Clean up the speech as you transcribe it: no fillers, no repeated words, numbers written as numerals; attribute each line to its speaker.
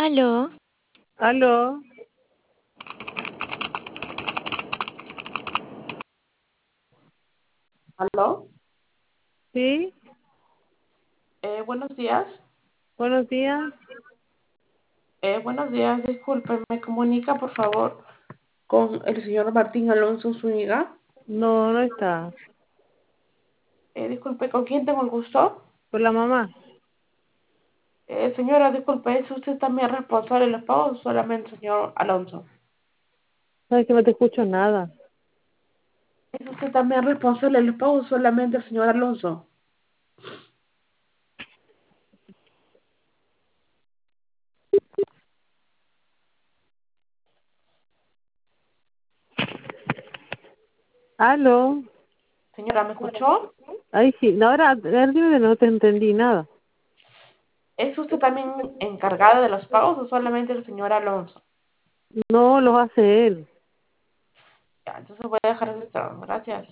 Speaker 1: Aló,
Speaker 2: Aló,
Speaker 3: ¿Aló?
Speaker 2: sí,
Speaker 3: Buenos días.
Speaker 2: buenos días.
Speaker 3: Buenos días, disculpe, ¿me comunica por favor con el señor Martín Alonso Zúñiga?
Speaker 2: No, no está.
Speaker 3: Disculpe, ¿con quién tengo el gusto?
Speaker 2: Por la mamá.
Speaker 3: Señora, disculpe, ¿es usted también responsable de los pagos o solamente el señor Alonso?
Speaker 2: Sabes que no te escucho nada.
Speaker 3: ¿Es usted también responsable de los pagos o solamente el señor Alonso?
Speaker 2: Aló.
Speaker 3: Señora, ¿me escuchó?
Speaker 2: Ay, sí. No, ahora dime que no te entendí nada.
Speaker 3: ¿Es usted también encargada de los pagos o solamente el señor Alonso?
Speaker 2: No, lo hace él.
Speaker 3: Ya, entonces voy a dejar esto. Gracias.